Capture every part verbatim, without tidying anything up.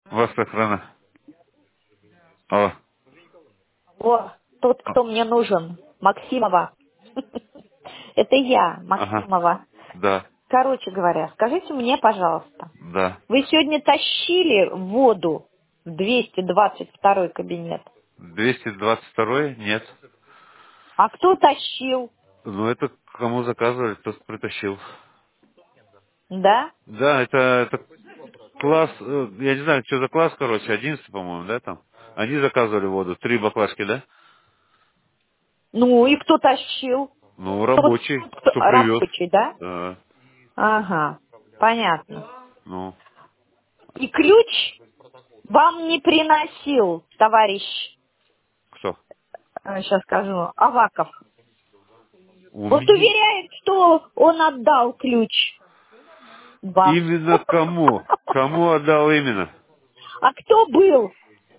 Вас как рано? О, О, тот, а, кто мне нужен. Максимова. Это я, ага, Максимова. да, Короче говоря, скажите мне, пожалуйста, да. вы сегодня тащили воду в двести двадцать второй кабинет? двести двадцать второй? Нет. А кто тащил? Ну, это кому заказывали, тот притащил. Да? Да, это, это класс, э, я не знаю, что за класс, короче, одиннадцатый, по-моему, да, там? Они заказывали воду, три баклажки, да? Ну и кто тащил? Ну, Тот, рабочий, кто кто привез. рабочий, да? Да, Ага, понятно. ну, И ключ вам не приносил, товарищ, кто? сейчас скажу, Аваков. У Вот меня... уверяет, что он отдал ключ вам. Именно кому? Кому отдал именно? А кто был?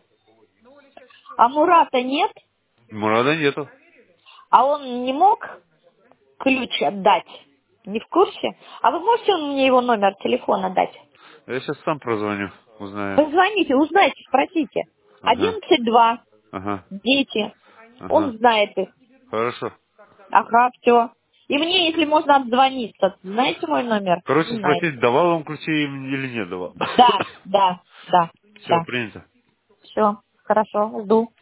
А Мурата нет? Мурада нету. А он не мог ключ отдать? Не в курсе? А вы можете мне его номер телефона дать? Я сейчас сам прозвоню, узнаю. Позвоните, узнайте, спросите. Ага, Одиннадцать два, ага, дети. ага. Он знает их. Хорошо. Ага, все. И мне, если можно, отзвониться. Знаете мой номер? Короче, Не спросить, знаете. давал он ключи им или не давал. Да, да, да, Все, да. принято. Все, хорошо, жду.